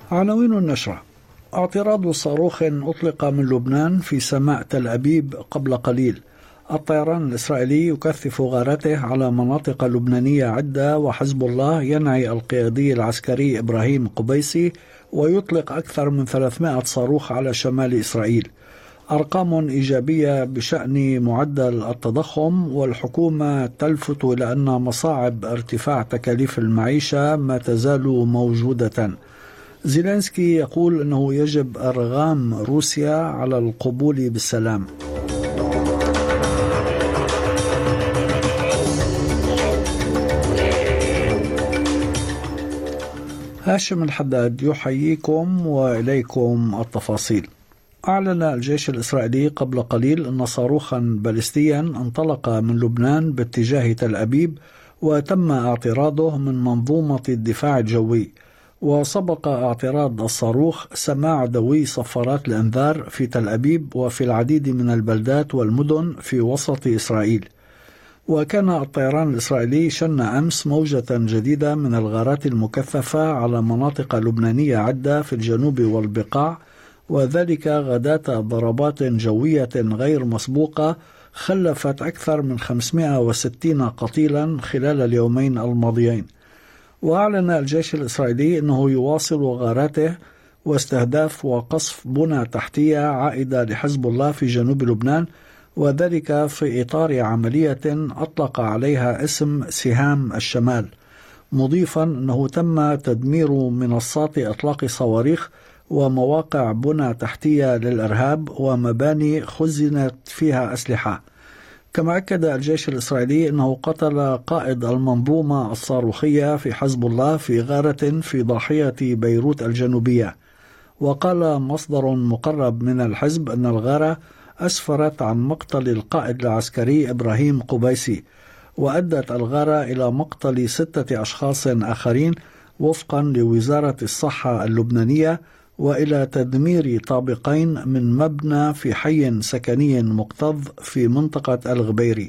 عناوين النشرة: اعتراض صاروخ أطلق من لبنان في سماء تل أبيب قبل قليل. الطيران الإسرائيلي يكثف غارته على مناطق لبنانية عدة، وحزب الله ينعي القيادي العسكري إبراهيم قبيسي ويطلق أكثر من 300 صاروخ على شمال إسرائيل. أرقام إيجابية بشأن معدل التضخم، والحكومة تلفت إلى أن مصاعب ارتفاع تكاليف المعيشة ما تزال موجودة. زيلينسكي يقول أنه يجب إرغام روسيا على القبول بالسلام. هاشم الحداد يحييكم وإليكم التفاصيل. أعلن الجيش الإسرائيلي قبل قليل أن صاروخا باليستيا انطلق من لبنان باتجاه تل أبيب، وتم اعتراضه من منظومة الدفاع الجوي. وسبق اعتراض الصاروخ سماع دوي صفارات الإنذار في تل أبيب وفي العديد من البلدات والمدن في وسط إسرائيل. وكان الطيران الإسرائيلي شن أمس موجة جديدة من الغارات المكثفة على مناطق لبنانية عدة في الجنوب والبقاع، وذلك غداة ضربات جوية غير مسبوقة خلفت أكثر من 560 قتيلا خلال اليومين الماضيين. وأعلن الجيش الإسرائيلي أنه يواصل غاراته واستهداف وقصف بنى تحتية عائدة لحزب الله في جنوب لبنان، وذلك في إطار عملية أطلق عليها اسم سهام الشمال، مضيفا أنه تم تدمير منصات إطلاق صواريخ ومواقع بنى تحتية للإرهاب ومباني خزنت فيها أسلحة. كما أكد الجيش الإسرائيلي أنه قتل قائد المنظومة الصاروخية في حزب الله في غارة في ضاحية بيروت الجنوبية. وقال مصدر مقرب من الحزب أن الغارة أسفرت عن مقتل القائد العسكري إبراهيم قبيسي، وأدت الغارة إلى مقتل 6 أشخاص آخرين وفقا لوزارة الصحة اللبنانية، وإلى تدمير طابقين من مبنى في حي سكني مكتظ في منطقة الغبيري.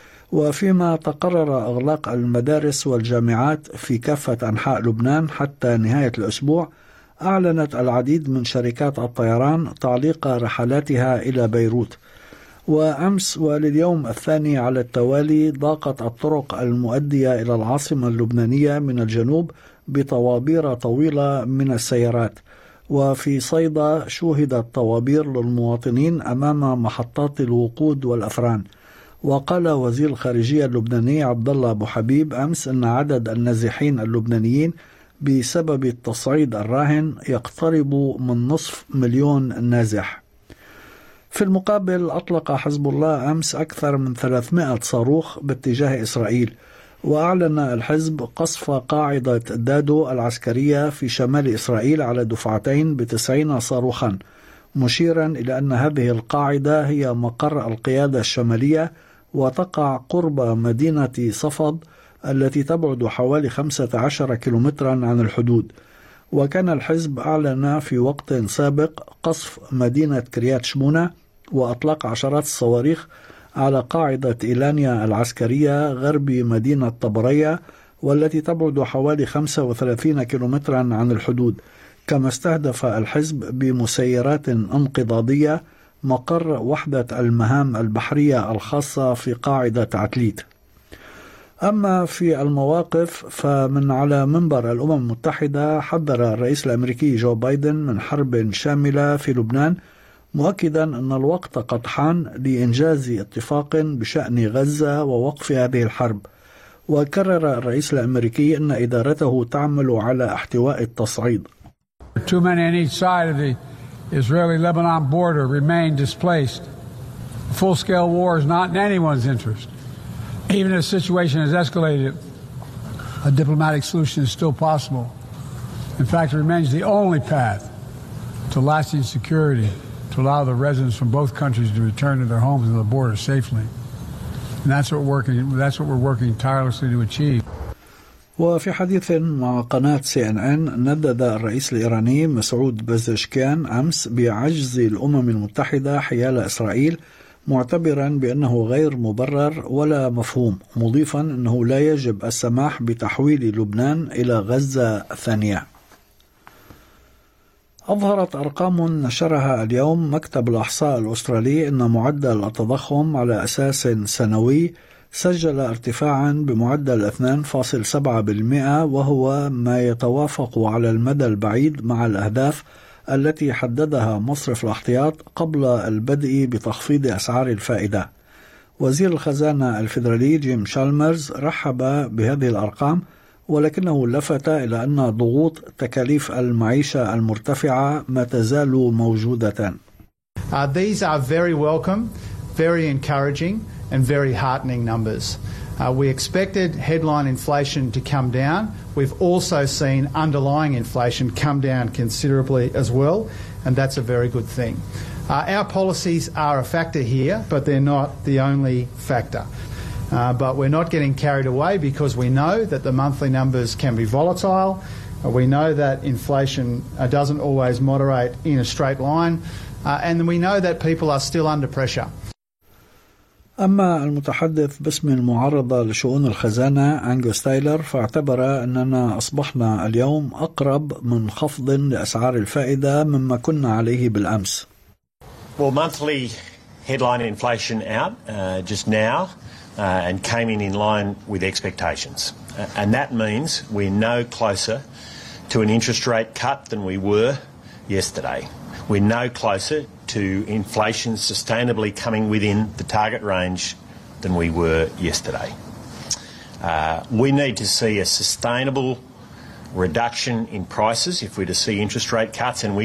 وفيما تقرر إغلاق المدارس والجامعات في كافة أنحاء لبنان حتى نهاية الأسبوع، أعلنت العديد من شركات الطيران تعليق رحلاتها إلى بيروت. وأمس ولليوم الثاني على التوالي ضاقت الطرق المؤدية إلى العاصمة اللبنانية من الجنوب بطوابير طويلة من السيارات. وفي صيدا شوهدت طوابير للمواطنين أمام محطات الوقود والأفران. وقال وزير الخارجية اللبناني عبد الله أبو حبيب أمس أن عدد النازحين اللبنانيين بسبب التصعيد الراهن يقترب من 500,000 نازح. في المقابل أطلق حزب الله أمس أكثر من 300 صاروخ باتجاه إسرائيل. وأعلن الحزب قصف قاعدة دادو العسكرية في شمال إسرائيل على دفعتين ب90 صاروخا، مشيرا إلى أن هذه القاعدة هي مقر القيادة الشمالية وتقع قرب مدينة صفد التي تبعد حوالي 15 كيلومترا عن الحدود. وكان الحزب أعلن في وقت سابق قصف مدينة كريات شمونة وأطلاق عشرات الصواريخ على قاعدة إيلانيا العسكرية غرب مدينة طبرية والتي تبعد حوالي 35 كيلومترا عن الحدود. كما استهدف الحزب بمسيرات انقضاضية مقر وحدة المهام البحرية الخاصة في قاعدة عتليت. أما في المواقف، فمن على منبر الأمم المتحدة حذر الرئيس الأمريكي جو بايدن من حرب شاملة في لبنان، مؤكدا أن الوقت قد حان لإنجاز اتفاق بشأن غزة ووقف هذه الحرب. وكرر الرئيس الأمريكي أن إدارته تعمل على احتواء التصعيد. Too many on each side of the Israeli-Lebanon border remain displaced. A full-scale war is not in anyone's interest. Even if the situation has escalated, a diplomatic solution is still possible. In fact, it remains the only path to lasting security to allow the residents from both countries to return to their homes and the border safely. And that's what we're working tirelessly to achieve. وفي حديث مع قناة CNN ندد الرئيس الإيراني مسعود بزشكيان أمس بعجز الأمم المتحدة حيال إسرائيل، معتبرا بأنه غير مبرر ولا مفهوم، مضيفا أنه لا يجب السماح بتحويل لبنان إلى غزة ثانية. أظهرت أرقام نشرها اليوم مكتب الإحصاء الأسترالي أن معدل التضخم على أساس سنوي سجل ارتفاعا بمعدل 2.7%، وهو ما يتوافق على المدى البعيد مع الأهداف التي حددها مصرف الاحتياط قبل البدء بتخفيض أسعار الفائدة. وزير الخزانة الفيدرالي جيم شالمرز رحب بهذه الأرقام، ولكنه لفت إلى أن ضغوط تكاليف المعيشة المرتفعة ما تزال موجودة. These are very welcome, very encouraging and very heartening numbers. We expected headline inflation to come down. We've also seen underlying inflation come down considerably as well, and that's a very good thing. Our policies are a factor here, but they're not the only factor. But we're not getting carried away because we know that the monthly numbers can be volatile. We know that inflation doesn't always moderate in a straight line, and we know that people are still under pressure. أما المتحدث باسم المعارضة لشؤون الخزانة أنغوس تايلر فاعتبر أننا أصبحنا اليوم أقرب من خفض لأسعار الفائدة مما كنا عليه بالأمس. Well, monthly headline inflation out just now and came in line with expectations. And that means we're no closer to an interest rate cut than we were yesterday. We're no closer to inflation sustainably coming within the target range than we were yesterday. We need to see a sustainable reduction in prices if we're to see interest rate cuts, and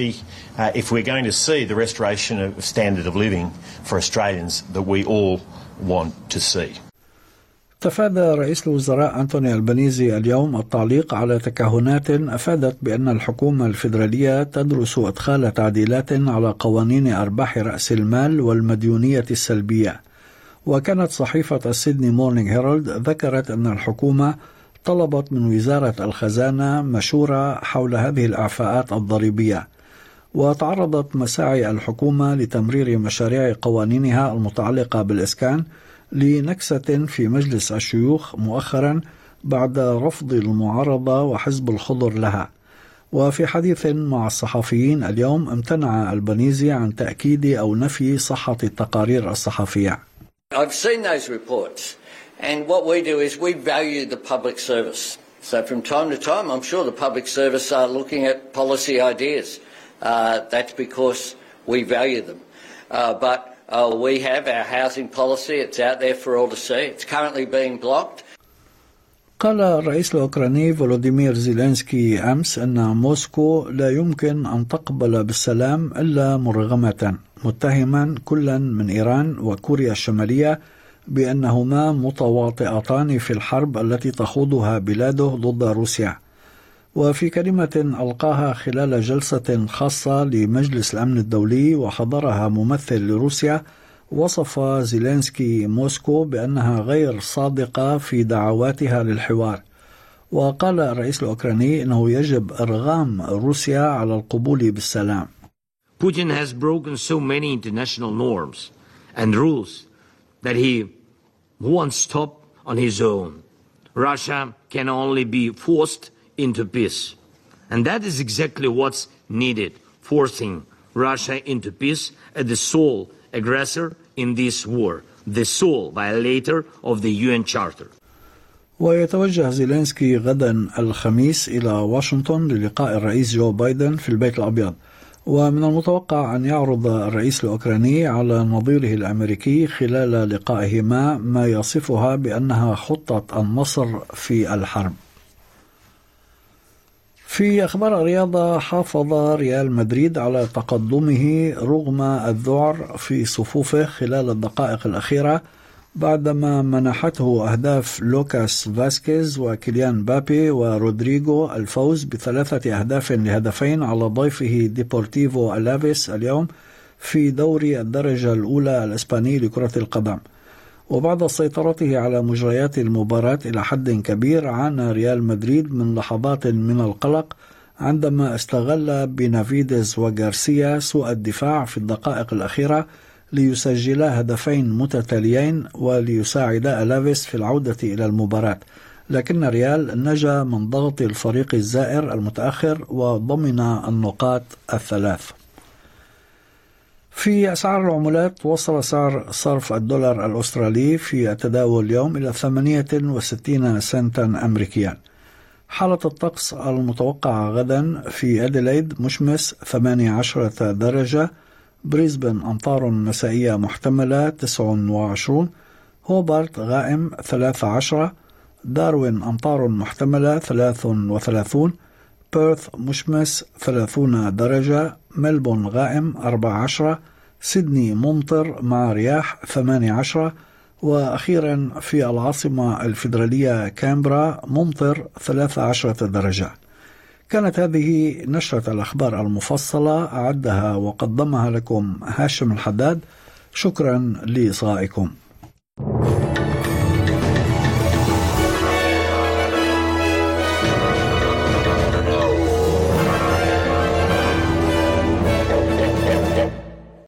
if we're going to see the restoration of standard of living for Australians that we all want to see. تفادى رئيس الوزراء أنتوني ألبانيزي اليوم التعليق على تكهنات أفادت بأن الحكومة الفيدرالية تدرس إدخال تعديلات على قوانين أرباح رأس المال والمديونية السلبية. وكانت صحيفة السيدني مورنينغ هيرالد ذكرت أن الحكومة طلبت من وزارة الخزانة مشورة حول هذه الإعفاءات الضريبية. وتعرضت مساعي الحكومة لتمرير مشاريع قوانينها المتعلقة بالإسكان لنكسة في مجلس الشيوخ مؤخرا بعد رفض المعارضة وحزب الخضر لها. وفي حديث مع الصحفيين اليوم امتنع ألبانيزي عن تأكيد أو نفي صحة التقارير الصحفية. I've seen those reports, and what we do is we value the public service. So from time to time, I'm sure the public service are looking at policy ideas. That's because we value them. But we have our housing policy. It's out there for all to see. It's currently being blocked. قال الرئيس الأوكراني فولوديمير زيلينسكي أمس أن موسكو لا يمكن أن تقبل بالسلام إلا مرغمة، متهما كلا من إيران وكوريا الشمالية بأنهما متواطئتان في الحرب التي تخوضها بلاده ضد روسيا. وفي كلمة ألقاها خلال جلسة خاصة لمجلس الأمن الدولي وحضرها ممثل لروسيا، وصف زيلينسكي موسكو بأنها غير صادقة في دعواتها للحوار. وقال الرئيس الأوكراني أنه يجب إرغام روسيا على القبول بالسلام. Putin has broken so many international norms and rules that he won't stop on his own. Russia can only be forced into peace. And that is exactly what's needed, forcing Russia into peace as the sole aggressor in this war, the sole violator of the UN Charter. ويتوجه زيلينسكي غدا الخميس إلى واشنطن للقاء الرئيس جو بايدن في البيت الأبيض. ومن المتوقع أن يعرض الرئيس الأوكراني على نظيره الأمريكي خلال لقائهما ما يصفها بأنها خطة النصر في الحرب. في أخبار الرياضة، حافظ ريال مدريد على تقدمه رغم الذعر في صفوفه خلال الدقائق الأخيرة بعدما منحته أهداف لوكاس فاسكيز وكيليان بابي ورودريغو الفوز ب3 أهداف لهدفين على ضيفه ديبورتيفو ألافيس اليوم في دوري الدرجة الأولى الإسباني لكرة القدم. وبعد سيطرته على مجريات المباراة إلى حد كبير، عانى ريال مدريد من لحظات من القلق عندما استغل بينافيديز وغارسيا سوء الدفاع في الدقائق الأخيرة ليسجلا هدفين متتاليين وليساعدا ألافيس في العودة إلى المباراة، لكن ريال نجا من ضغط الفريق الزائر المتأخر وضمن النقاط الثلاث. في أسعار العملات، وصل سعر صرف الدولار الأسترالي في التداول اليوم إلى 68 سنتا أمريكيا. حالة الطقس المتوقعة غدا: في أديلايد مشمس 18 درجة، بريسبن أمطار مسائية محتملة 29، هوبارت غائم 13، داروين أمطار محتملة 33، بيرث مشمس 30 درجة، ملبون غائم 14، سيدني ممطر مع رياح 18، وأخيرا في العاصمة الفيدرالية كامبرا ممطر 13 درجة. كانت هذه نشرة الأخبار المفصلة، أعدها وقدمها لكم هاشم الحداد. شكرا لإصغائكم.